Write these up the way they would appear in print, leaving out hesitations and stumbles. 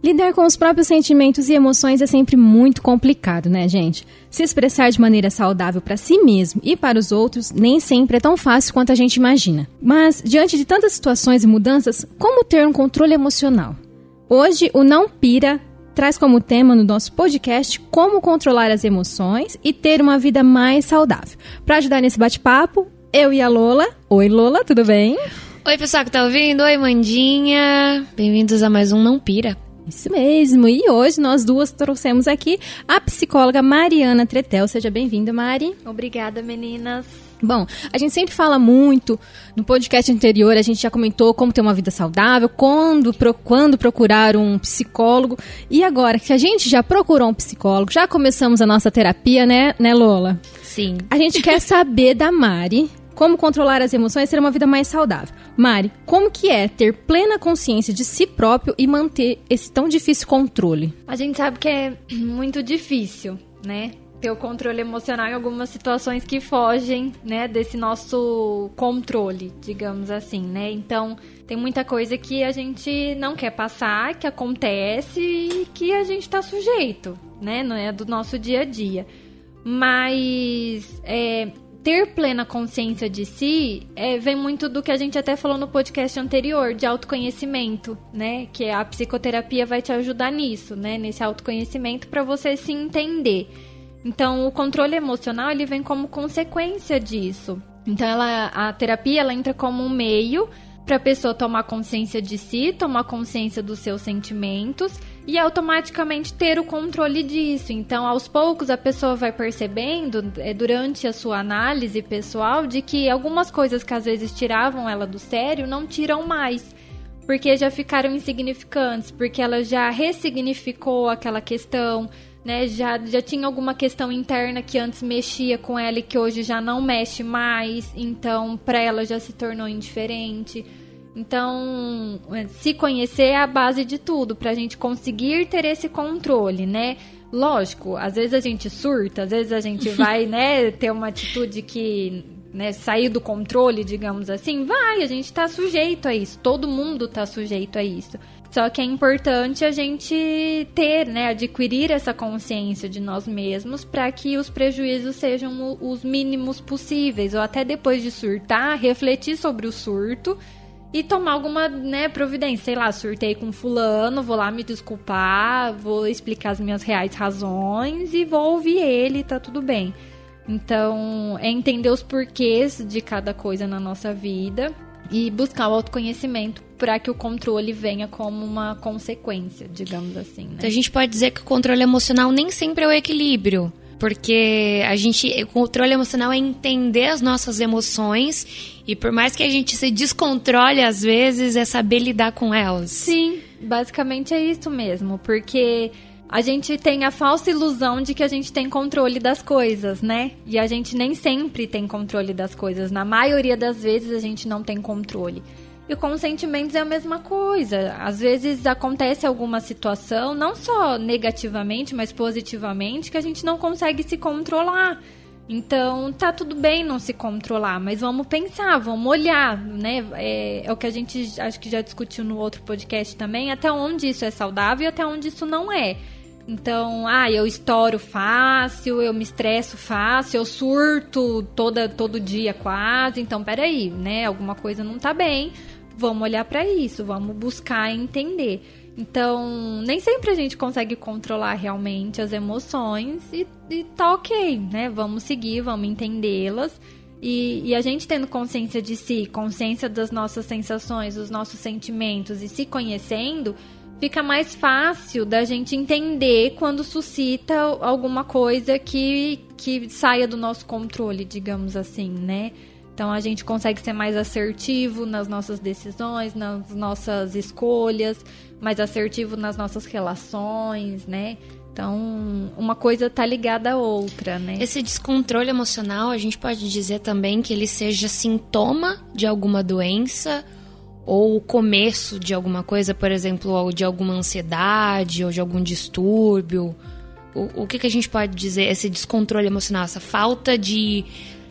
Lidar com os próprios sentimentos e emoções é sempre muito complicado, né, gente? Se expressar de maneira saudável para si mesmo e para os outros nem sempre é tão fácil quanto a gente imagina. Mas, diante de tantas situações e mudanças, como ter um controle emocional? Hoje, o Não Pira traz como tema no nosso podcast como controlar as emoções e ter uma vida mais saudável. Para ajudar nesse bate-papo, eu e a Lola. Oi, Lola, tudo bem? Oi, pessoal que tá ouvindo. Oi, Mandinha. Bem-vindos a mais um Não Pira. Isso mesmo, e hoje nós duas trouxemos aqui a psicóloga Mariana Tretel. Seja bem-vinda, Mari. Obrigada, meninas. Bom, a gente sempre fala muito, no podcast anterior a gente já comentou como ter uma vida saudável, quando procurar um psicólogo. E agora que a gente já procurou um psicólogo, já começamos a nossa terapia, né Lola? Sim. A gente quer saber da Mari como controlar as emoções e ter uma vida mais saudável. Mari, como que é ter plena consciência de si próprio e manter esse tão difícil controle? A gente sabe que é muito difícil, né? Ter o controle emocional em algumas situações que fogem, né, desse nosso controle, digamos assim, né? Então, tem muita coisa que a gente não quer passar, que acontece e que a gente tá sujeito, né? Não é do nosso dia a dia. Mas ter plena consciência de si vem muito do que a gente até falou no podcast anterior, de autoconhecimento, né? Que a psicoterapia vai te ajudar nisso, né? Nesse autoconhecimento para você se entender. Então, o controle emocional, ele vem como consequência disso. Então, a terapia, ela entra como um meio para a pessoa tomar consciência de si, tomar consciência dos seus sentimentos e automaticamente ter o controle disso. Então, aos poucos, a pessoa vai percebendo, durante a sua análise pessoal, de que algumas coisas que às vezes tiravam ela do sério, não tiram mais. Porque já ficaram insignificantes, porque ela já ressignificou aquela questão, né? Já tinha alguma questão interna que antes mexia com ela e que hoje já não mexe mais, então para ela já se tornou indiferente. Então, se conhecer é a base de tudo, pra gente conseguir ter esse controle, né? Lógico, às vezes a gente surta, às vezes a gente vai, né, ter uma atitude que, né, sair do controle, digamos assim, a gente tá sujeito a isso, todo mundo tá sujeito a isso. Só que é importante a gente ter, né, adquirir essa consciência de nós mesmos para que os prejuízos sejam os mínimos possíveis, ou até depois de surtar, refletir sobre o surto e tomar alguma, né, providência. Sei lá, surtei com fulano, vou lá me desculpar, vou explicar as minhas reais razões e vou ouvir ele, tá tudo bem. Então, é entender os porquês de cada coisa na nossa vida e buscar o autoconhecimento para que o controle venha como uma consequência, digamos assim, né? Então, a gente pode dizer que o controle emocional nem sempre é o equilíbrio, porque o controle emocional é entender as nossas emoções e por mais que a gente se descontrole às vezes, é saber lidar com elas. Sim, basicamente é isso mesmo, porque a gente tem a falsa ilusão de que a gente tem controle das coisas, né? E a gente nem sempre tem controle das coisas. Na maioria das vezes a gente não tem controle. E com os sentimentos é a mesma coisa. Às vezes acontece alguma situação, não só negativamente, mas positivamente, que a gente não consegue se controlar. Então, tá tudo bem não se controlar, mas vamos pensar, vamos olhar, né? É o que a gente acho que já discutiu no outro podcast também, até onde isso é saudável e até onde isso não é. Então, eu estouro fácil, eu me estresso fácil, eu surto todo dia quase. Então, peraí, né? Alguma coisa não tá bem. Vamos olhar pra isso, vamos buscar entender. Então, nem sempre a gente consegue controlar realmente as emoções e tá ok, né? Vamos seguir, vamos entendê-las. E a gente tendo consciência de si, consciência das nossas sensações, dos nossos sentimentos e se conhecendo, fica mais fácil da gente entender quando suscita alguma coisa que saia do nosso controle, digamos assim, né? Então, a gente consegue ser mais assertivo nas nossas decisões, nas nossas escolhas, mais assertivo nas nossas relações, né? Então, uma coisa tá ligada à outra, né? Esse descontrole emocional, a gente pode dizer também que ele seja sintoma de alguma doença ou o começo de alguma coisa, por exemplo, ou de alguma ansiedade ou de algum distúrbio. O que a gente pode dizer? Esse descontrole emocional, essa falta de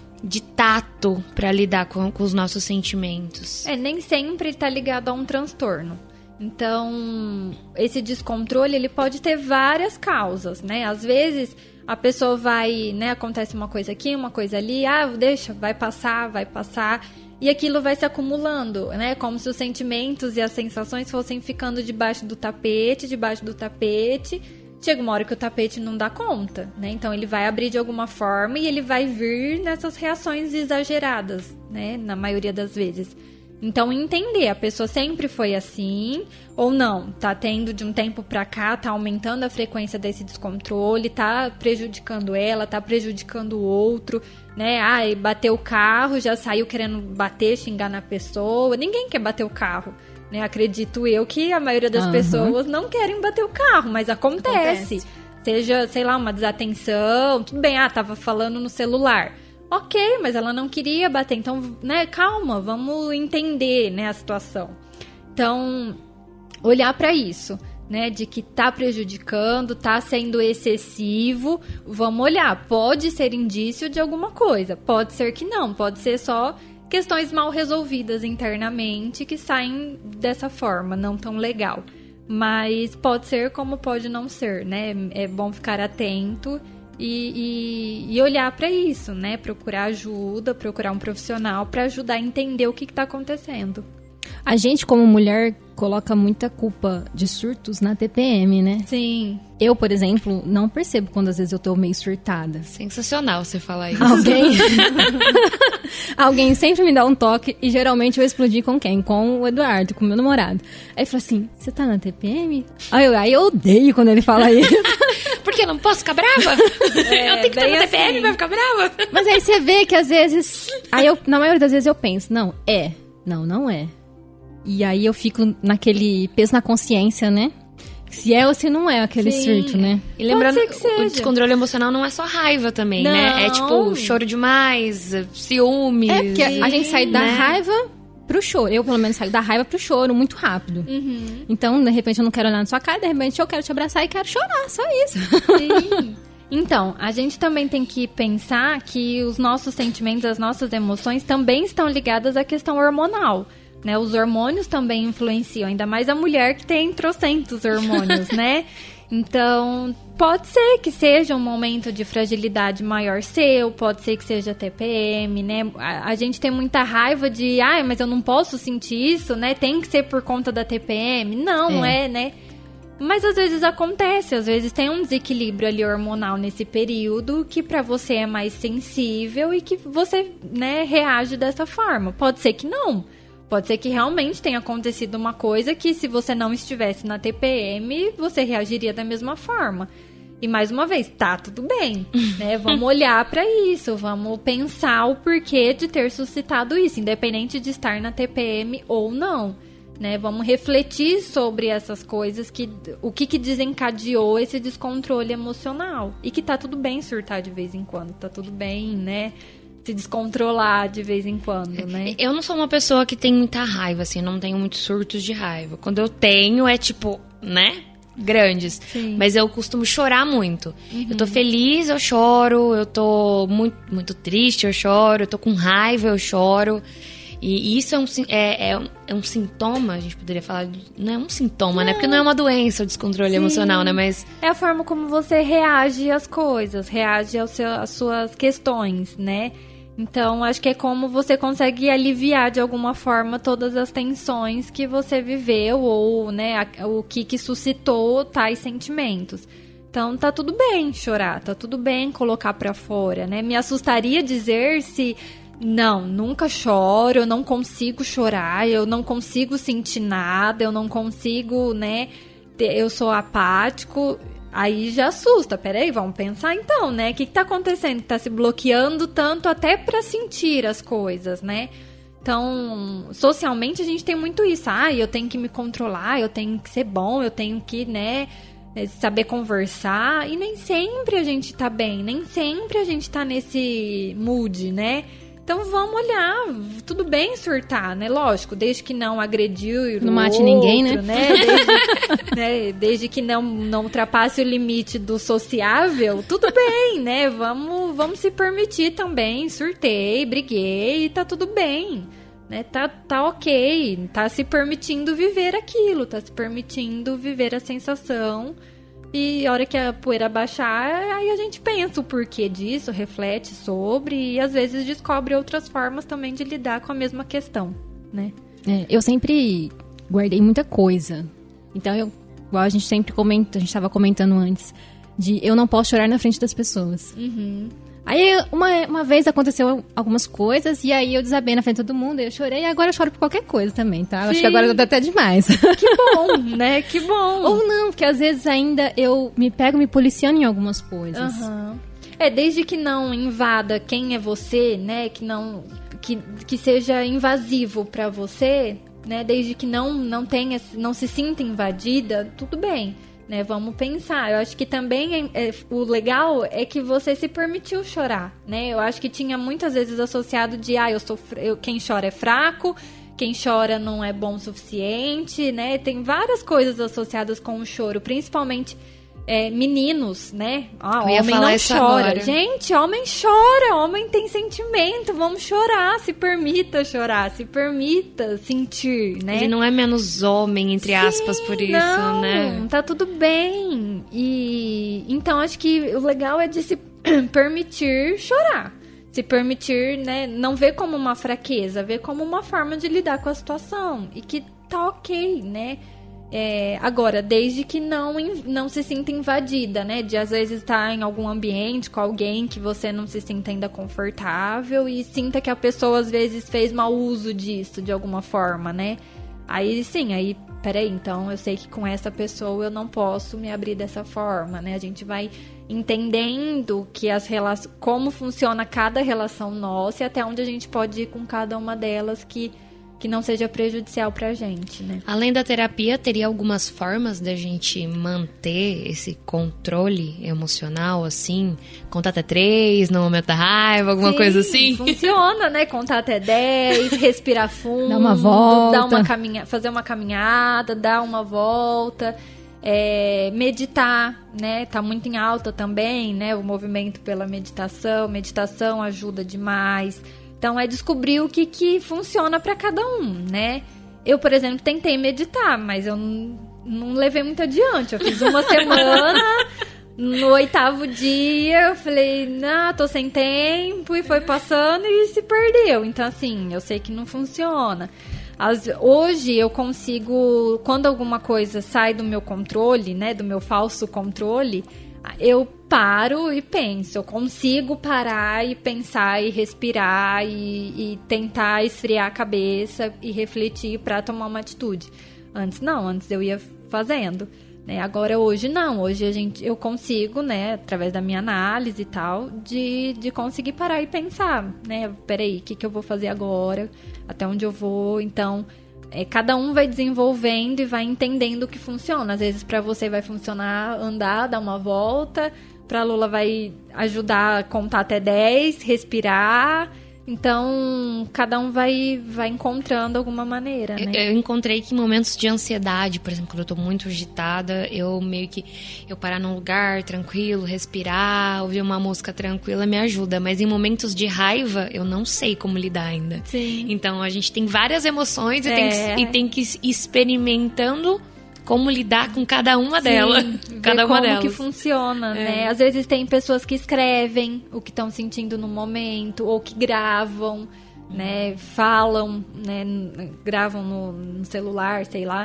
tato para lidar com os nossos sentimentos. Nem sempre tá ligado a um transtorno. Então, esse descontrole, ele pode ter várias causas, né? Às vezes, a pessoa vai, né, acontece uma coisa aqui, uma coisa ali, deixa, vai passar, e aquilo vai se acumulando, né? Como se os sentimentos e as sensações fossem ficando debaixo do tapete. Chega uma hora que o tapete não dá conta, né? Então, ele vai abrir de alguma forma e ele vai vir nessas reações exageradas, né? Na maioria das vezes. Então, entender, a pessoa sempre foi assim ou não, tá tendo de um tempo pra cá, tá aumentando a frequência desse descontrole, tá prejudicando ela, tá prejudicando o outro, né? Bateu o carro, já saiu querendo bater, xingar na pessoa. Ninguém quer bater o carro, né? Acredito eu que a maioria das pessoas não querem bater o carro, mas acontece. Seja, sei lá, uma desatenção, tudo bem, tava falando no celular. Ok, mas ela não queria bater, então, né, calma, vamos entender, né, a situação. Então, olhar para isso, né, de que tá prejudicando, tá sendo excessivo, vamos olhar, pode ser indício de alguma coisa, pode ser que não, pode ser só questões mal resolvidas internamente que saem dessa forma, não tão legal. Mas pode ser como pode não ser, né, é bom ficar atento e olhar para isso, né? Procurar ajuda, procurar um profissional para ajudar a entender o que está acontecendo. A gente, como mulher, coloca muita culpa de surtos na TPM, né? Sim. Eu, por exemplo, não percebo quando às vezes eu tô meio surtada. Sensacional você falar isso. Alguém sempre me dá um toque e geralmente eu explodi com quem? Com o Eduardo, com o meu namorado. Aí fala assim, você tá na TPM? Aí eu odeio quando ele fala isso. Porque eu não posso ficar brava? Eu tenho que estar na TPM pra ficar brava? Mas aí você vê que às vezes... na maioria das vezes eu penso, não é. E aí eu fico naquele peso na consciência, né? Se é ou se não é aquele surto, né? E lembrando, o descontrole emocional não é só raiva também, né? É tipo choro demais, ciúmes. É porque a gente sai da raiva pro choro. Eu, pelo menos, saio da raiva pro choro muito rápido. Uhum. Então, de repente, eu não quero olhar na sua cara, de repente eu quero te abraçar e quero chorar, só isso. Sim. Então, a gente também tem que pensar que os nossos sentimentos, as nossas emoções também estão ligadas à questão hormonal. Né, os hormônios também influenciam, ainda mais a mulher que tem trocentos hormônios, né? Então, pode ser que seja um momento de fragilidade maior seu, pode ser que seja TPM, né? A gente tem muita raiva de, mas eu não posso sentir isso, né? Tem que ser por conta da TPM. Não é, né? Mas às vezes acontece, às vezes tem um desequilíbrio ali hormonal nesse período que pra você é mais sensível e que você, né, reage dessa forma. Pode ser que não. Pode ser que realmente tenha acontecido uma coisa que se você não estivesse na TPM, você reagiria da mesma forma. E mais uma vez, tá tudo bem, né? Vamos olhar pra isso, vamos pensar o porquê de ter suscitado isso, independente de estar na TPM ou não, né? Vamos refletir sobre essas coisas, o que desencadeou esse descontrole emocional. E que tá tudo bem surtar de vez em quando, tá tudo bem, né? Se descontrolar de vez em quando, né? Eu não sou uma pessoa que tem muita raiva, assim, não tenho muitos surtos de raiva. Quando eu tenho, é tipo, né? Grandes. Sim. Mas eu costumo chorar muito. Eu tô feliz, eu choro. Eu tô muito, muito triste, eu choro. Eu tô com raiva, eu choro. E isso é um sintoma, a gente poderia falar. Não é um sintoma, né? Porque não é uma doença o descontrole emocional, né? Mas é a forma como você reage às coisas, reage às suas questões, né? Então, acho que é como você consegue aliviar de alguma forma todas as tensões que você viveu ou, né, o que suscitou tais sentimentos. Então, tá tudo bem chorar, tá tudo bem colocar pra fora, né? Me assustaria dizer se... Não, nunca choro, eu não consigo chorar, eu não consigo sentir nada, eu não consigo, né? Eu sou apático... Aí já assusta, peraí, vamos pensar então, né? O que tá acontecendo? Tá se bloqueando tanto até pra sentir as coisas, né? Então, socialmente a gente tem muito isso. Eu tenho que me controlar, eu tenho que ser bom, eu tenho que, né, saber conversar. E nem sempre a gente tá bem, nem sempre a gente tá nesse mood, né? Então vamos olhar, tudo bem surtar, né? Lógico, desde que não agrediu não mate ninguém, né? Desde que não ultrapasse o limite do sociável, tudo bem, né? Vamos se permitir também, surtei, briguei e tá tudo bem, né? Tá ok, tá se permitindo viver aquilo, tá se permitindo viver a sensação. E a hora que a poeira baixar, aí a gente pensa o porquê disso, reflete sobre e às vezes descobre outras formas também de lidar com a mesma questão, né? Eu sempre guardei muita coisa. Então, igual a gente sempre comenta, a gente estava comentando antes, de eu não posso chorar na frente das pessoas. Uhum. Aí, uma vez aconteceu algumas coisas, e aí eu desabei na frente de todo mundo, eu chorei, e agora eu choro por qualquer coisa também, tá? Acho que agora tá até demais. Que bom, né? Que bom. Ou não, porque às vezes ainda eu me pego me policiando em algumas coisas. Uhum. Desde que não invada quem é você, né? Que seja invasivo pra você, né? Desde que não se sinta invadida, tudo bem. Né, vamos pensar. Eu acho que também o legal é que você se permitiu chorar, né? Eu acho que tinha muitas vezes associado de quem chora é fraco, quem chora não é bom o suficiente, né? Tem várias coisas associadas com o choro, principalmente meninos, né? Homem não chora. Agora. Gente, homem chora, homem tem sentimento, vamos chorar, se permita chorar, se permita sentir, né? Ele não é menos homem, entre aspas, por isso, não, né? Tá tudo bem. E então acho que o legal é de se permitir chorar. Se permitir, né? Não ver como uma fraqueza, ver como uma forma de lidar com a situação. E que tá ok, né? Agora, desde que não se sinta invadida, né? De às vezes estar em algum ambiente com alguém que você não se sinta ainda confortável e sinta que a pessoa às vezes fez mau uso disso de alguma forma, né? Aí sim, peraí, então eu sei que com essa pessoa eu não posso me abrir dessa forma, né? A gente vai entendendo que como funciona cada relação nossa e até onde a gente pode ir com cada uma delas que não seja prejudicial pra gente, né? Além da terapia, teria algumas formas da gente manter esse controle emocional, assim? Contar até 3 no momento da raiva, alguma coisa assim? Funciona, né? Contar até 10, respirar fundo. Dar uma volta. Fazer uma caminhada, dar uma volta. Meditar, né? Tá muito em alta também, né? O movimento pela meditação. Meditação ajuda demais. Então, descobrir o que funciona para cada um, né? Eu, por exemplo, tentei meditar, mas eu não levei muito adiante. Eu fiz uma semana, no 8º dia, eu falei, não, tô sem tempo, e foi passando e se perdeu. Então, assim, eu sei que não funciona. Hoje, eu consigo, quando alguma coisa sai do meu controle, né, do meu falso controle, eu paro e penso, eu consigo parar e pensar e respirar e tentar esfriar a cabeça e refletir para tomar uma atitude. Antes eu ia fazendo, né? Agora hoje não, hoje eu consigo, né, através da minha análise e tal, de conseguir parar e pensar, né? Peraí, o que eu vou fazer agora? Até onde eu vou? Então, cada um vai desenvolvendo e vai entendendo o que funciona. Às vezes para você vai funcionar andar, dar uma volta. Pra Lula vai ajudar a contar até 10, respirar. Então, cada um vai encontrando alguma maneira, né? Eu encontrei que em momentos de ansiedade, por exemplo, quando eu tô muito agitada, eu parar num lugar tranquilo, respirar, ouvir uma música tranquila me ajuda. Mas em momentos de raiva, eu não sei como lidar ainda. Sim. Então, a gente tem várias emoções e tem que ir experimentando como lidar com cada uma delas. Cada uma delas. Como que funciona, né? Às vezes tem pessoas que escrevem o que estão sentindo no momento, ou que gravam, né? Falam, né? Gravam no celular, sei lá.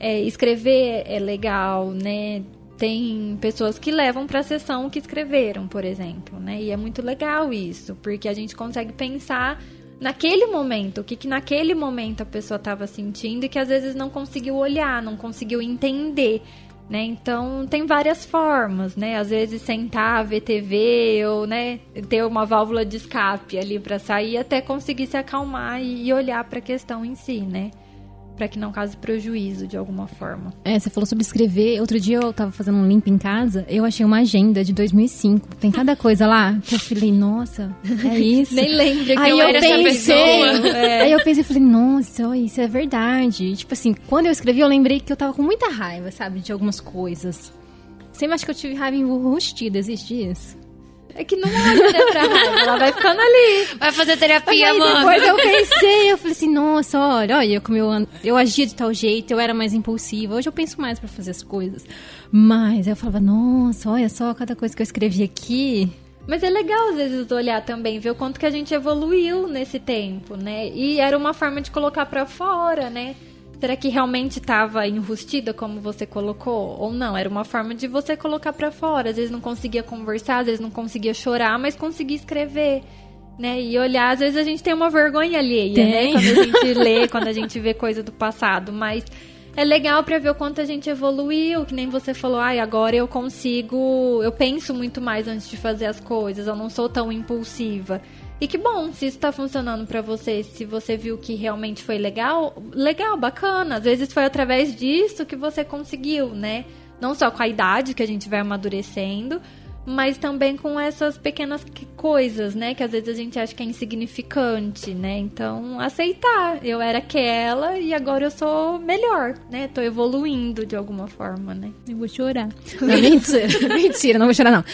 Escrever é legal, né? Tem pessoas que levam para a sessão o que escreveram, por exemplo, né? E é muito legal isso, porque a gente consegue pensar naquele momento, o que naquele momento a pessoa estava sentindo e que às vezes não conseguiu olhar, não conseguiu entender, né? Então, tem várias formas, né? Às vezes sentar, ver TV ou, né, ter uma válvula de escape ali para sair até conseguir se acalmar e olhar para a questão em si, né? Para que não cause prejuízo de alguma forma. Você falou sobre escrever. Outro dia eu tava fazendo um limpo em casa, eu achei uma agenda de 2005. Tem cada coisa lá que eu falei, nossa, é isso. Nem lembro que aí eu era essa pessoa. Aí eu pensei, falei, nossa, isso é verdade. Tipo assim, quando eu escrevi, eu lembrei que eu tava com muita raiva, sabe, de algumas coisas. Você acha que eu tive raiva enrustida? Existe isso? É que não olha, né, pra raiva, ela vai ficando ali. Vai fazer terapia, Aí mano. depois eu pensei, eu falei assim, nossa, olha como eu agia de tal jeito, eu era mais impulsiva. Hoje eu penso mais pra fazer as coisas. Mas aí eu falava, nossa, olha só, cada coisa que eu escrevi aqui. Mas é legal, às vezes, olhar também, ver o quanto que a gente evoluiu nesse tempo, né? E era uma forma de colocar pra fora, né? Será que realmente estava enrustida, como você colocou? Ou não? Era uma forma de você colocar pra fora. Às vezes não conseguia conversar, às vezes não conseguia chorar, mas conseguia escrever, né? E olhar, às vezes a gente tem uma vergonha alheia, né? Quando a gente lê, quando a gente vê coisa do passado. Mas é legal pra ver o quanto a gente evoluiu, que nem você falou, agora eu consigo... Eu penso muito mais antes de fazer as coisas, eu não sou tão impulsiva. E que bom, se isso tá funcionando pra você, se você viu que realmente foi legal, bacana. Às vezes foi através disso que você conseguiu, né? Não só com a idade que a gente vai amadurecendo, mas também com essas pequenas coisas, né? Que às vezes a gente acha que é insignificante, né? Então, aceitar. Eu era aquela e agora eu sou melhor, né? Tô evoluindo de alguma forma, né? Eu vou chorar. Não, mentira, não vou chorar, não.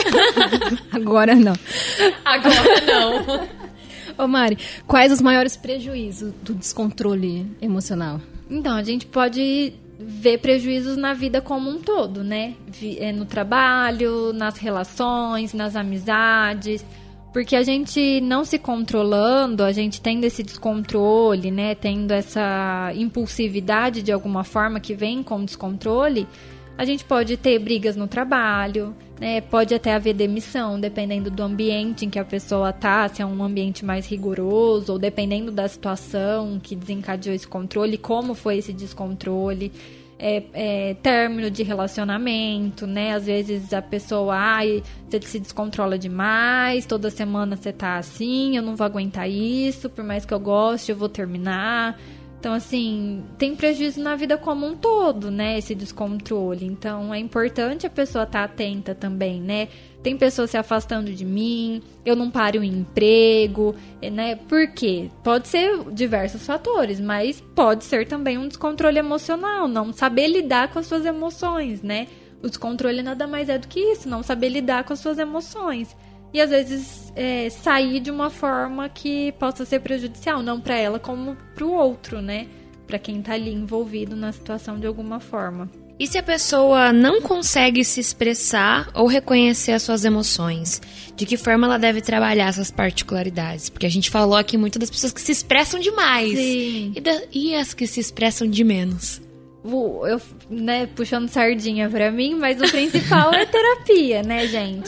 Agora não. Agora não. Ô Mari, quais os maiores prejuízos do descontrole emocional? Então, a gente pode ver prejuízos na vida como um todo, né? No trabalho, nas relações, nas amizades. Porque a gente não se controlando, a gente tendo esse descontrole, né? Tendo essa impulsividade de alguma forma que vem com descontrole, a gente pode ter brigas no trabalho, né? Pode até haver demissão, dependendo do ambiente em que a pessoa tá, se é um ambiente mais rigoroso, ou dependendo da situação que desencadeou esse controle, como foi esse descontrole. Término de relacionamento, né? Às vezes a pessoa, você se descontrola demais, toda semana você tá assim, eu não vou aguentar isso, por mais que eu goste, eu vou terminar. Então, assim, tem prejuízo na vida como um todo, né? Esse descontrole. Então, é importante a pessoa estar atenta também, né? Tem pessoas se afastando de mim, eu não paro em emprego, né? Por quê? Pode ser diversos fatores, mas pode ser também um descontrole emocional, não saber lidar com as suas emoções, né? O descontrole nada mais é do que isso, não saber lidar com as suas emoções. E às vezes sair de uma forma que possa ser prejudicial, não para ela como para o outro, né? Para quem tá ali envolvido na situação de alguma forma. E se a pessoa não consegue se expressar ou reconhecer as suas emoções? De que forma ela deve trabalhar essas particularidades? Porque a gente falou aqui muito das pessoas que se expressam demais. Sim. E as que se expressam de menos? Eu, né, puxando sardinha pra mim, mas o principal é terapia, né, gente?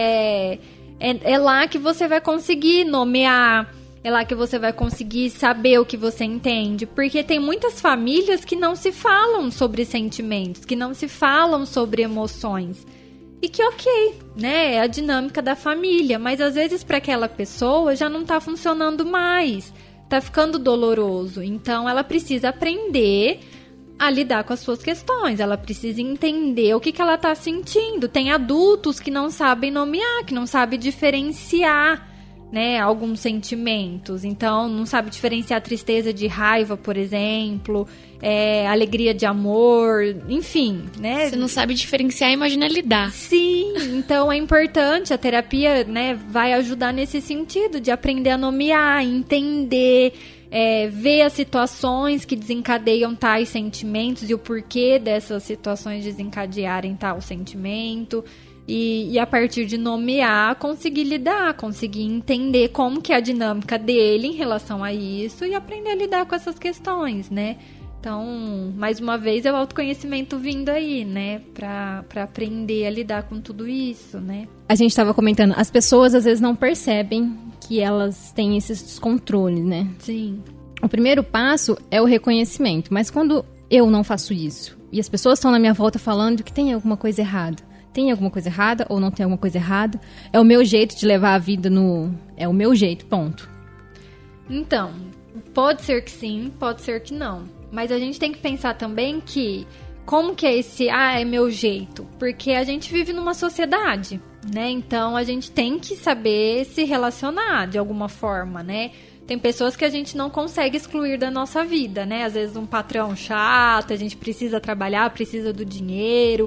É lá que você vai conseguir nomear, é lá que você vai conseguir saber o que você entende. Porque tem muitas famílias que não se falam sobre sentimentos, que não se falam sobre emoções. E que ok, né? É a dinâmica da família. Mas às vezes para aquela pessoa já não tá funcionando mais. Tá ficando doloroso. Então ela precisa aprender a lidar com as suas questões. Ela precisa entender o que ela tá sentindo. Tem adultos que não sabem nomear, que não sabem diferenciar, né, alguns sentimentos. Então, não sabe diferenciar tristeza de raiva, por exemplo, alegria de amor, enfim, né? Você não sabe diferenciar, imagina lidar. Sim, então é importante, a terapia, né, vai ajudar nesse sentido, de aprender a nomear, entender, ver as situações que desencadeiam tais sentimentos e o porquê dessas situações desencadearem tal sentimento. E a partir de nomear, conseguir lidar, conseguir entender como que é a dinâmica dele em relação a isso e aprender a lidar com essas questões, né? Então, mais uma vez, é o autoconhecimento vindo aí, né? Pra aprender a lidar com tudo isso, né? A gente estava comentando, as pessoas às vezes não percebem que elas têm esses descontroles, né? Sim. O primeiro passo é o reconhecimento, mas quando eu não faço isso e as pessoas estão na minha volta falando que tem alguma coisa errada, tem alguma coisa errada ou não tem alguma coisa errada, é o meu jeito de levar a vida é o meu jeito, ponto. Então, pode ser que sim, pode ser que não. Mas a gente tem que pensar também que, como que é esse, é meu jeito? Porque a gente vive numa sociedade, né? Então, a gente tem que saber se relacionar de alguma forma, né? Tem pessoas que a gente não consegue excluir da nossa vida, né? Às vezes um patrão chato, a gente precisa trabalhar, precisa do dinheiro,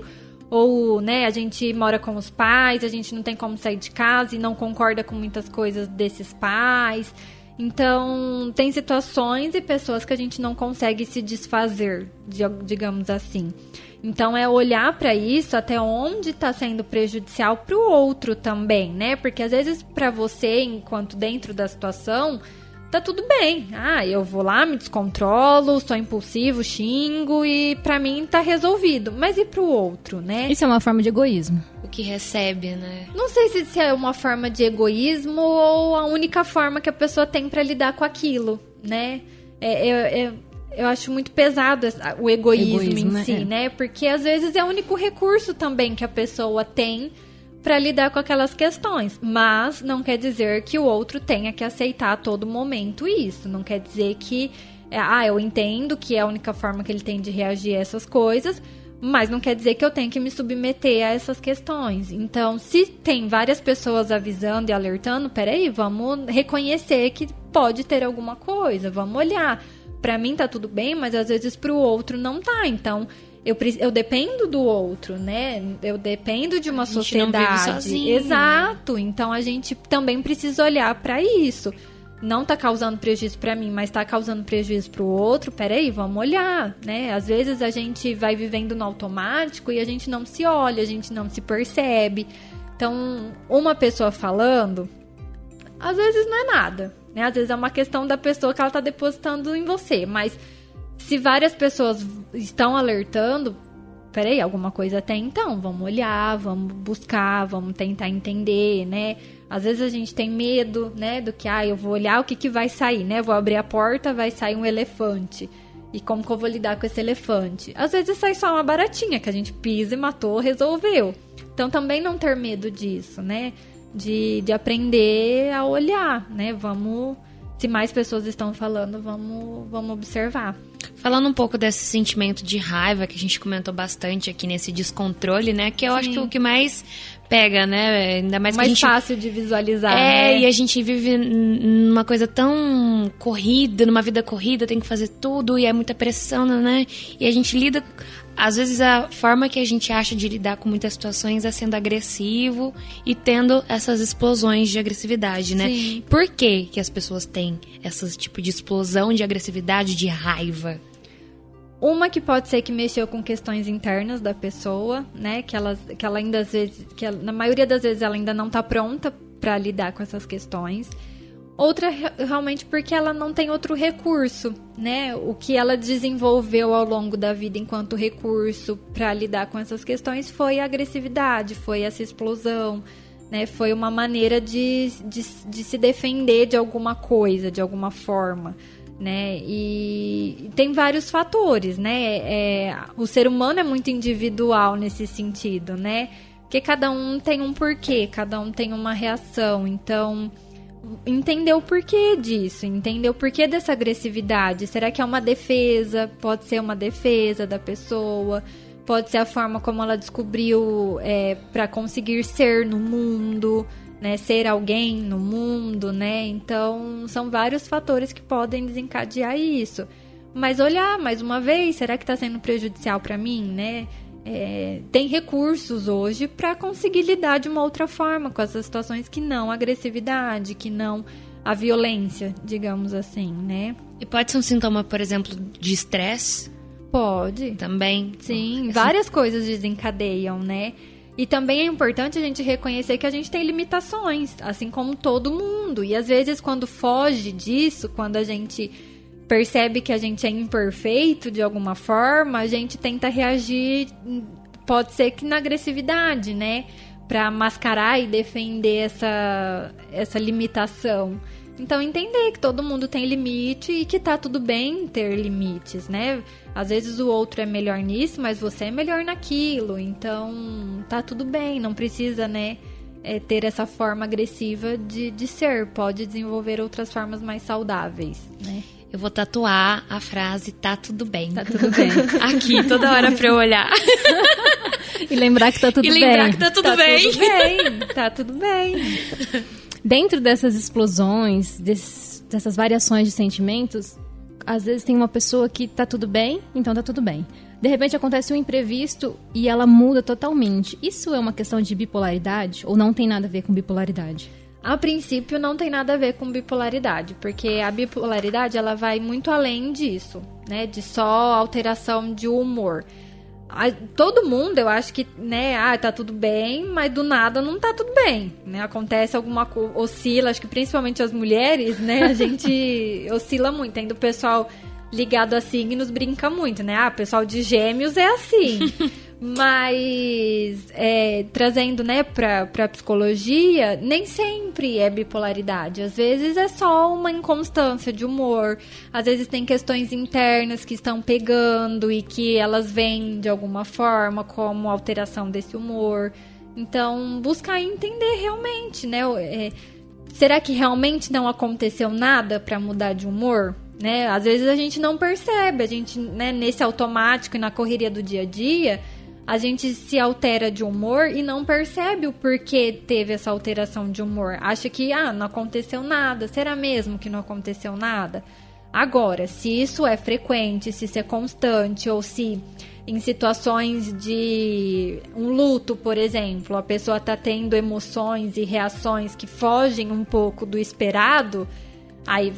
Ou, né, a gente mora com os pais, a gente não tem como sair de casa e não concorda com muitas coisas desses pais. Então, tem situações e pessoas que a gente não consegue se desfazer, digamos assim. Então, é olhar para isso até onde está sendo prejudicial para o outro também, né? Porque às vezes para você, enquanto dentro da situação, tá tudo bem. Eu vou lá, me descontrolo, sou impulsivo, xingo e pra mim tá resolvido. Mas e pro outro, né? Isso é uma forma de egoísmo. O que recebe, né? Não sei se é uma forma de egoísmo ou a única forma que a pessoa tem pra lidar com aquilo, né? Eu acho muito pesado o egoísmo em si, né? Porque às vezes é o único recurso também que a pessoa tem para lidar com aquelas questões, mas não quer dizer que o outro tenha que aceitar a todo momento isso, não quer dizer que eu entendo que é a única forma que ele tem de reagir a essas coisas, mas não quer dizer que eu tenho que me submeter a essas questões. Então, se tem várias pessoas avisando e alertando, peraí, vamos reconhecer que pode ter alguma coisa, vamos olhar. Pra mim tá tudo bem, mas às vezes pro outro não tá, então eu dependo do outro, né? Eu dependo de uma sociedade. Não vive sozinho, exato. Né? Então a gente também precisa olhar para isso. Não tá causando prejuízo para mim, mas tá causando prejuízo pro outro. Peraí, vamos olhar, né? Às vezes a gente vai vivendo no automático e a gente não se olha, a gente não se percebe. Então, uma pessoa falando, às vezes não é nada, né? Às vezes é uma questão da pessoa que ela tá depositando em você, mas se várias pessoas estão alertando, peraí, alguma coisa tem, então, vamos olhar, vamos buscar, vamos tentar entender, né? Às vezes a gente tem medo, né, do que, eu vou olhar o que vai sair, né? Vou abrir a porta, vai sair um elefante. E como que eu vou lidar com esse elefante? Às vezes sai só uma baratinha, que a gente pisa e matou, resolveu. Então também não ter medo disso, né? De aprender a olhar, né? Vamos... Se mais pessoas estão falando, vamos observar. Falando um pouco desse sentimento de raiva que a gente comentou bastante aqui nesse descontrole, né? Que eu acho que é o que mais pega, né? Ainda mais que mais a gente... fácil de visualizar, né? E a gente vive numa coisa tão corrida, numa vida corrida, tem que fazer tudo e é muita pressão, né? E a gente lida... Às vezes a forma que a gente acha de lidar com muitas situações é sendo agressivo e tendo essas explosões de agressividade, né? Sim. Por que as pessoas têm esse tipo de explosão de agressividade, de raiva? Uma que pode ser que mexeu com questões internas da pessoa, né? Que ela ainda às vezes, na maioria das vezes ela ainda não tá pronta para lidar com essas questões. Outra, realmente, porque ela não tem outro recurso, né? O que ela desenvolveu ao longo da vida enquanto recurso para lidar com essas questões foi a agressividade, foi essa explosão, né? Foi uma maneira de se defender de alguma coisa, de alguma forma, né? E tem vários fatores, né? O ser humano é muito individual nesse sentido, né? Porque cada um tem um porquê, cada um tem uma reação, então... entender o porquê disso, entender o porquê dessa agressividade. Será que é uma defesa? Pode ser uma defesa da pessoa, pode ser a forma como ela descobriu para conseguir ser no mundo, né? Ser alguém no mundo, né? Então, são vários fatores que podem desencadear isso. Mas olhar, mais uma vez, será que está sendo prejudicial para mim, né? Tem recursos hoje para conseguir lidar de uma outra forma com essas situações que não a agressividade, que não a violência, digamos assim, né? E pode ser um sintoma, por exemplo, de estresse? Pode. Também? Sim, várias coisas desencadeiam, né? E também é importante a gente reconhecer que a gente tem limitações, assim como todo mundo. E às vezes quando foge disso, quando a gente... percebe que a gente é imperfeito de alguma forma, a gente tenta reagir, pode ser que na agressividade, né? Pra mascarar e defender essa limitação. Então, entender que todo mundo tem limite e que tá tudo bem ter limites, né? Às vezes o outro é melhor nisso, mas você é melhor naquilo. Então, tá tudo bem, não precisa, né? Ter essa forma agressiva de ser. Pode desenvolver outras formas mais saudáveis, né? Eu vou tatuar a frase tá tudo bem. Tá tudo bem. Aqui, toda hora pra eu olhar. E lembrar que tá tudo bem. E lembrar que tá tudo bem. Tudo bem. Tá tudo bem. Dentro dessas explosões, dessas variações de sentimentos, às vezes tem uma pessoa que tá tudo bem, então tá tudo bem. De repente acontece um imprevisto e ela muda totalmente. Isso é uma questão de bipolaridade ou não tem nada a ver com bipolaridade? A princípio não tem nada a ver com bipolaridade, porque a bipolaridade ela vai muito além disso, né? De só alteração de humor. Todo mundo, eu acho que, né, tá tudo bem, mas do nada não tá tudo bem, né? Acontece alguma coisa, oscila, acho que principalmente as mulheres, né? A gente oscila muito, ainda o pessoal ligado a signos brinca muito, né? O pessoal de Gêmeos é assim. Mas, trazendo, né, pra psicologia, nem sempre é bipolaridade. Às vezes é só uma inconstância de humor. Às vezes tem questões internas que estão pegando e que elas vêm de alguma forma como alteração desse humor. Então, buscar entender realmente, né? Será que realmente não aconteceu nada para mudar de humor? Né? Às vezes a gente não percebe, a gente, né, nesse automático e na correria do dia a dia, a gente se altera de humor e não percebe o porquê teve essa alteração de humor. Acha que, não aconteceu nada. Será mesmo que não aconteceu nada? Agora, se isso é frequente, se isso é constante, ou se em situações de um luto, por exemplo, a pessoa está tendo emoções e reações que fogem um pouco do esperado, aí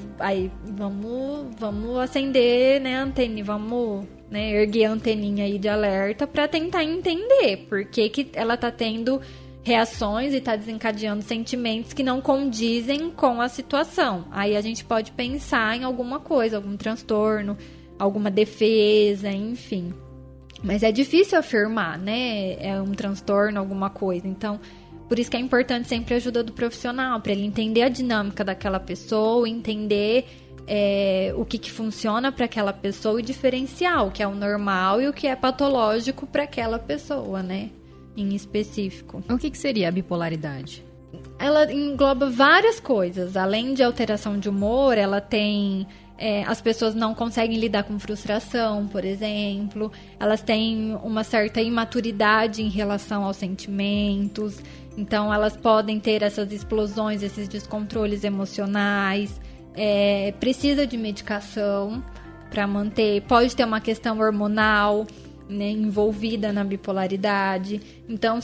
vamos acender, né, a antena, vamos, né, erguer a anteninha aí de alerta para tentar entender por que ela tá tendo reações e tá desencadeando sentimentos que não condizem com a situação. Aí a gente pode pensar em alguma coisa, algum transtorno, alguma defesa, enfim. Mas é difícil afirmar, né? É um transtorno, alguma coisa. Então, por isso que é importante sempre a ajuda do profissional, para ele entender a dinâmica daquela pessoa, entender o que funciona para aquela pessoa e diferenciar o que é o normal e o que é patológico para aquela pessoa, né? Em específico. O que seria a bipolaridade? Ela engloba várias coisas. Além de alteração de humor, ela tem... as pessoas não conseguem lidar com frustração, por exemplo. Elas têm uma certa imaturidade em relação aos sentimentos. Então, elas podem ter essas explosões, esses descontroles emocionais. Precisa de medicação para manter. Pode ter uma questão hormonal, né, envolvida na bipolaridade. Então,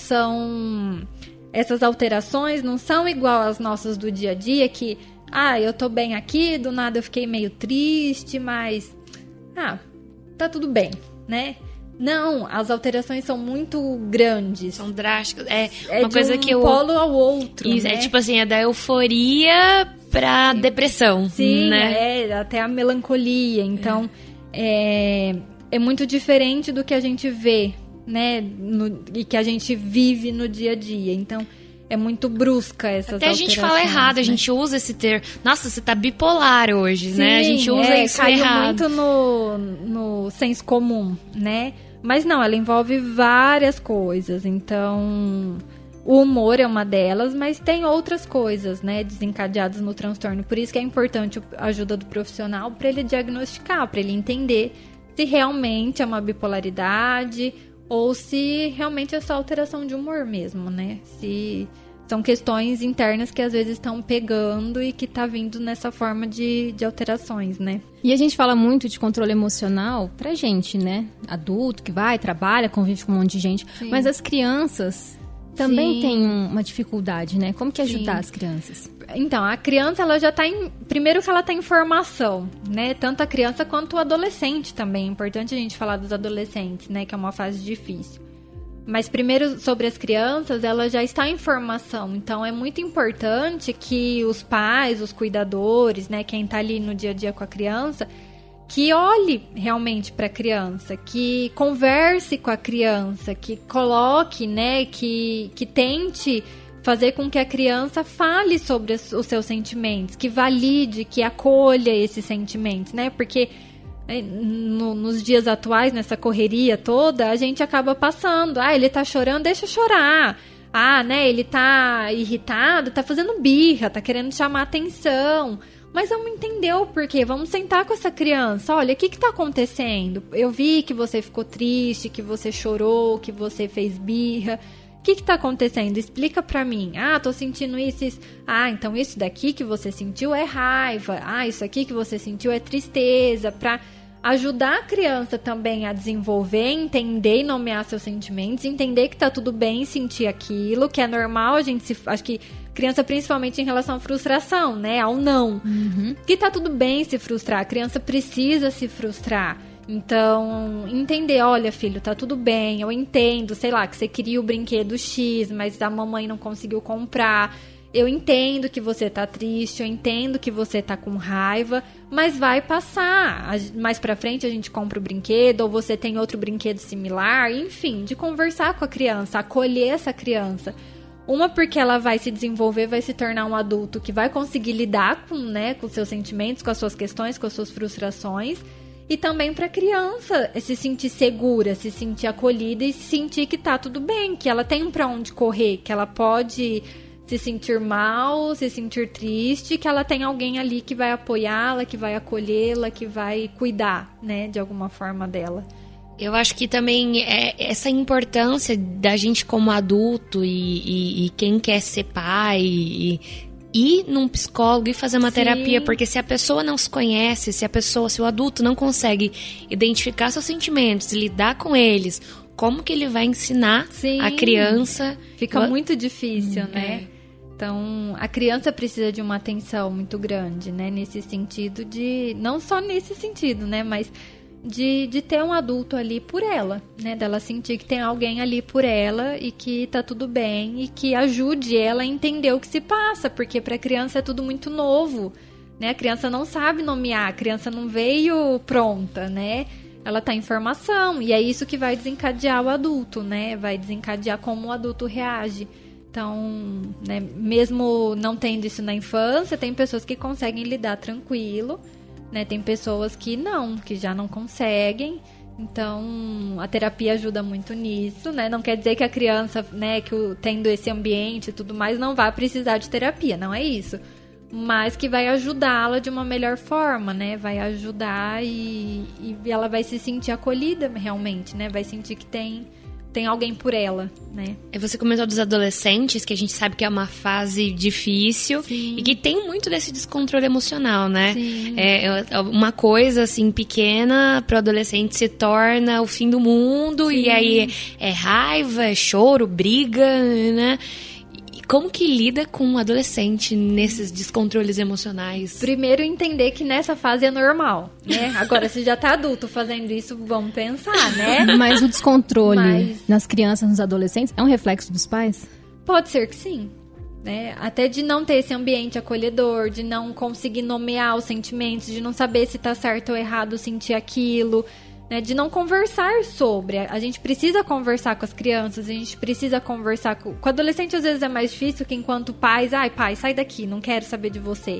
essas alterações não são igual às nossas do dia a dia, que eu tô bem aqui, do nada eu fiquei meio triste, mas tá tudo bem, né? Não, as alterações são muito grandes. São drásticas. Uma coisa que polo ao outro, isso, né? É tipo assim, é da euforia pra depressão. Sim, né? Até a melancolia. Então, é muito diferente do que a gente vê, né? E que a gente vive no dia a dia. Então, é muito brusca essas alterações. Até a gente fala errado, né? A gente usa esse termo. Nossa, você tá bipolar hoje, sim, né? A gente usa isso errado. Muito no senso comum, né? Mas não, ela envolve várias coisas. Então, o humor é uma delas, mas tem outras coisas, né? Desencadeadas no transtorno. Por isso que é importante a ajuda do profissional para ele diagnosticar, para ele entender se realmente é uma bipolaridade ou se realmente é só alteração de humor mesmo, né? Se são questões internas que às vezes estão pegando e que tá vindo nessa forma de alterações, né? E a gente fala muito de controle emocional pra gente, né? Adulto que vai, trabalha, convive com um monte de gente. Sim. Mas as crianças também têm uma dificuldade, né? Como que ajudar as crianças? Então, a criança, ela já tá primeiro que ela tá em formação, né? Tanto a criança quanto o adolescente também. É importante a gente falar dos adolescentes, né? Que é uma fase difícil. Mas primeiro, sobre as crianças, ela já está em formação. Então, é muito importante que os pais, os cuidadores, né? Quem tá ali no dia a dia com a criança, que olhe realmente para a criança, que converse com a criança, que coloque, né? Que tente fazer com que a criança fale sobre os seus sentimentos, que valide, que acolha esses sentimentos, né? Porque nos dias atuais, nessa correria toda, a gente acaba passando. Ele tá chorando, deixa chorar. Né, ele tá irritado, tá fazendo birra, tá querendo chamar atenção. Mas vamos entender o porquê, vamos sentar com essa criança. Olha, o que tá acontecendo? Eu vi que você ficou triste, que você chorou, que você fez birra. que tá acontecendo? Explica pra mim. Ah, tô sentindo isso. Ah, então isso daqui que você sentiu é raiva. Ah, isso aqui que você sentiu é tristeza. Pra ajudar a criança também a desenvolver, entender e nomear seus sentimentos, entender que tá tudo bem sentir aquilo, que é normal acho que criança principalmente em relação à frustração, né? Ao não. Que tá tudo bem se frustrar. A criança precisa se frustrar. Então, entender, olha, filho, tá tudo bem, eu entendo, sei lá, que você queria o brinquedo X, mas a mamãe não conseguiu comprar. Eu entendo que você tá triste, eu entendo que você tá com raiva, mas vai passar. Mais pra frente a gente compra o brinquedo, ou você tem outro brinquedo similar, enfim, de conversar com a criança, acolher essa criança. Uma, porque ela vai se desenvolver, vai se tornar um adulto que vai conseguir lidar com, né, com seus sentimentos, com as suas questões, com as suas frustrações. E também para a criança se sentir segura, se sentir acolhida e sentir que tá tudo bem, que ela tem para onde correr, que ela pode se sentir mal, se sentir triste, que ela tem alguém ali que vai apoiá-la, que vai acolhê-la, que vai cuidar, né, de alguma forma dela. Eu acho que também é essa importância da gente como adulto e quem quer ser pai e ir num psicólogo e fazer uma terapia, porque se a pessoa não se conhece, se o adulto não consegue identificar seus sentimentos, lidar com eles, como que ele vai ensinar a criança? Fica muito difícil, né? Então, a criança precisa de uma atenção muito grande, né? Nesse sentido não só nesse sentido, né? Mas de ter um adulto ali por ela, né? Dela sentir que tem alguém ali por ela e que tá tudo bem e que ajude ela a entender o que se passa, porque pra criança é tudo muito novo, né? A criança não sabe nomear, a criança não veio pronta, né? Ela tá em formação e é isso que vai desencadear o adulto, né? Vai desencadear como o adulto reage. Então, né, mesmo não tendo isso na infância, tem pessoas que conseguem lidar tranquilo, né? Tem pessoas que já não conseguem. Então, a terapia ajuda muito nisso, né? Não quer dizer que a criança, né, tendo esse ambiente e tudo mais, não vai precisar de terapia, não é isso. Mas que vai ajudá-la de uma melhor forma, né? Vai ajudar e ela vai se sentir acolhida realmente, né? Vai sentir que tem alguém por ela, né? Você comentou dos adolescentes, que a gente sabe que é uma fase difícil. Sim. E que tem muito desse descontrole emocional, né? Sim. Uma coisa, assim, pequena para o adolescente se torna o fim do mundo. Sim. E aí é raiva, é choro, briga, né? Como que lida com um adolescente nesses descontroles emocionais? Primeiro, entender que nessa fase é normal, né? Agora, se já tá adulto fazendo isso, vamos pensar, né? Mas o descontrole nas crianças, nos adolescentes, é um reflexo dos pais? Pode ser que sim, né? Até de não ter esse ambiente acolhedor, de não conseguir nomear os sentimentos, de não saber se tá certo ou errado sentir aquilo, né, de não conversar sobre. A gente precisa conversar com as crianças, a gente precisa conversar com o adolescente. Às vezes é mais difícil que enquanto pais, pai, sai daqui, não quero saber de você.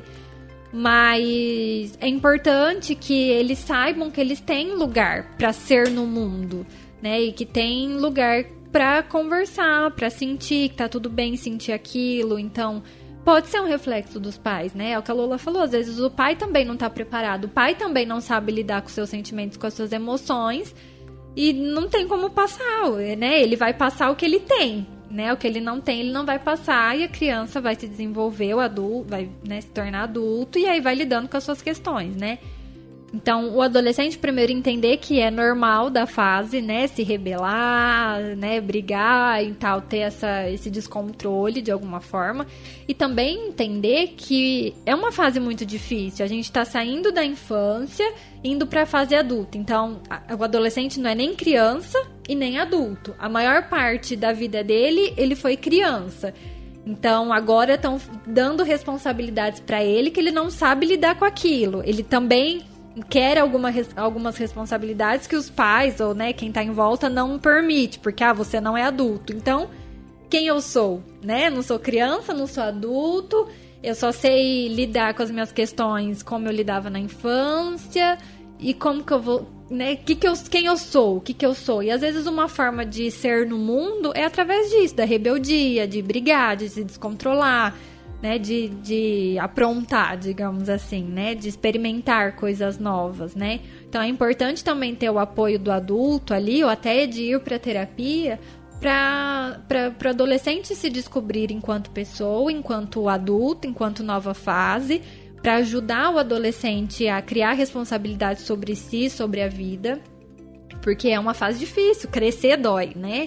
Mas é importante que eles saibam que eles têm lugar para ser no mundo, né, e que tem lugar para conversar, para sentir que tá tudo bem sentir aquilo. Então, pode ser um reflexo dos pais, né? É o que a Lola falou, às vezes o pai também não tá preparado, o pai também não sabe lidar com seus sentimentos, com as suas emoções, e não tem como passar, né? Ele vai passar o que ele tem, né? O que ele não tem, ele não vai passar, e a criança vai se desenvolver, o adulto vai, né, se tornar adulto, e aí vai lidando com as suas questões, né? Então, o adolescente primeiro entender que é normal da fase, né, se rebelar, né, brigar e tal, ter esse descontrole de alguma forma. E também entender que é uma fase muito difícil. A gente tá saindo da infância, indo pra fase adulta. Então, o adolescente não é nem criança e nem adulto. A maior parte da vida dele, ele foi criança. Então, agora estão dando responsabilidades pra ele que ele não sabe lidar com aquilo. Ele também quer algumas responsabilidades que os pais ou, né, quem tá em volta não permite, porque você não é adulto. Então, quem eu sou, né? Não sou criança, não sou adulto, eu só sei lidar com as minhas questões como eu lidava na infância e como que eu vou, né? Quem eu sou, o que eu sou. E às vezes uma forma de ser no mundo é através disso, da rebeldia, de brigar, de se descontrolar, né, de aprontar, digamos assim, né, de experimentar coisas novas, né. Então é importante também ter o apoio do adulto ali, ou até de ir para terapia, para o adolescente se descobrir enquanto pessoa, enquanto adulto, enquanto nova fase, para ajudar o adolescente a criar responsabilidade sobre si, sobre a vida, porque é uma fase difícil, crescer dói, né?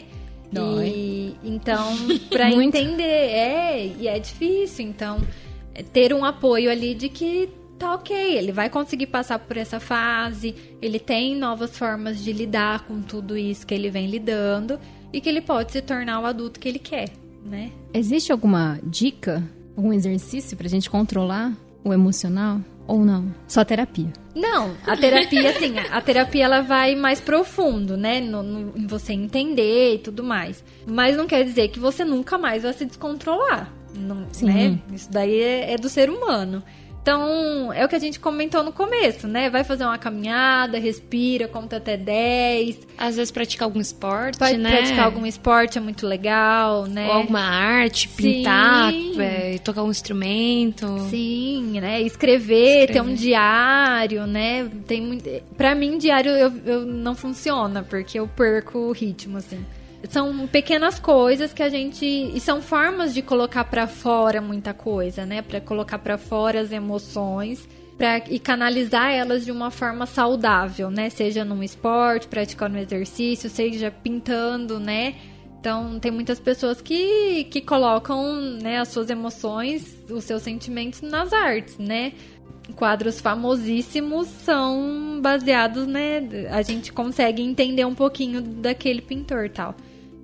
Dói. Então, para entender, e é difícil, então, ter um apoio ali de que tá ok, ele vai conseguir passar por essa fase, ele tem novas formas de lidar com tudo isso que ele vem lidando, e que ele pode se tornar o adulto que ele quer, né? Existe alguma dica, algum exercício pra gente controlar o emocional ou não? Só terapia? Não, a terapia, assim, a terapia ela vai mais profundo, né? Em você entender e tudo mais. Mas não quer dizer que você nunca mais vai se descontrolar, não, né? Isso daí é do ser humano. Então, é o que a gente comentou no começo, né? Vai fazer uma caminhada, respira, conta até 10. Às vezes praticar algum esporte, né? Praticar algum esporte é muito legal, né? Ou alguma arte, pintar, tocar um instrumento. Sim, né? Escrever, ter um diário, né? Pra mim, diário eu não funciona, porque eu perco o ritmo, assim. São pequenas coisas que a gente... E são formas de colocar pra fora muita coisa, né? Pra colocar pra fora as emoções e canalizar elas de uma forma saudável, né? Seja num esporte, praticando exercício, seja pintando, né? Então, tem muitas pessoas que colocam, né, as suas emoções, os seus sentimentos nas artes, né? Quadros famosíssimos são baseados, né? A gente consegue entender um pouquinho daquele pintor e tal.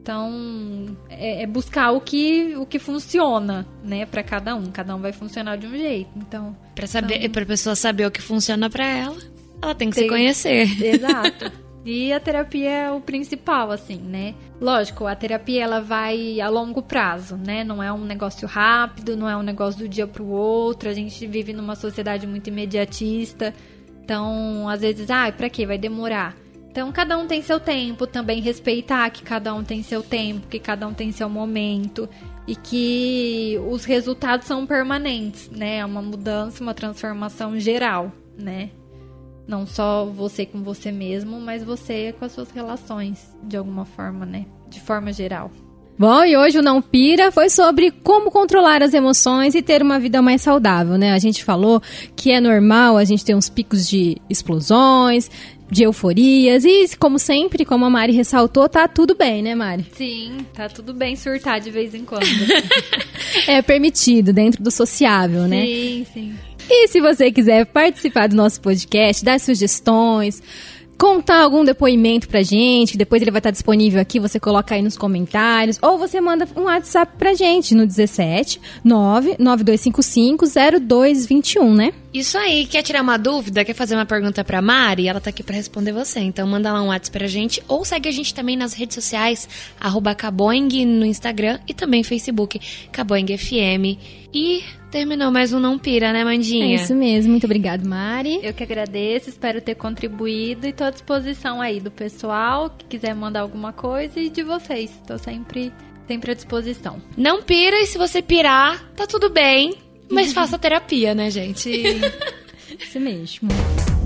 Então, é buscar o que funciona, né, para cada um. Cada um vai funcionar de um jeito. Então, pra pessoa saber o que funciona para ela tem que se conhecer. Exato. E a terapia é o principal, assim, né? Lógico, a terapia ela vai a longo prazo, né? Não é um negócio rápido, não é um negócio do dia pro outro. A gente vive numa sociedade muito imediatista. Então, às vezes, pra quê? Vai demorar. Então, cada um tem seu tempo, também respeitar que cada um tem seu tempo, que cada um tem seu momento e que os resultados são permanentes, né? É uma mudança, uma transformação geral, né? Não só você com você mesmo, mas você com as suas relações, de alguma forma, né? De forma geral. Bom, e hoje o Não Pira foi sobre como controlar as emoções e ter uma vida mais saudável, né? A gente falou que é normal a gente ter uns picos de explosões, de euforias e, como sempre, como a Mari ressaltou, tá tudo bem, né, Mari? Sim, tá tudo bem surtar de vez em quando. É permitido, dentro do sociável, né? Sim, sim. E se você quiser participar do nosso podcast, dar sugestões, contar algum depoimento pra gente, que depois ele vai estar disponível aqui, você coloca aí nos comentários, ou você manda um WhatsApp pra gente no 17 99255 0221, né? Isso aí, quer tirar uma dúvida, quer fazer uma pergunta pra Mari? Ela tá aqui pra responder você, então manda lá um WhatsApp pra gente, ou segue a gente também nas redes sociais, @Caboing no Instagram e também Facebook, Caboing FM. E terminou mais um Não Pira, né, Mandinha? É isso mesmo, muito obrigada, Mari. Eu que agradeço, espero ter contribuído e tô à disposição aí do pessoal que quiser mandar alguma coisa e de vocês. Tô sempre à disposição. Não pira e se você pirar, tá tudo bem, mas faça terapia, né, gente? Isso mesmo.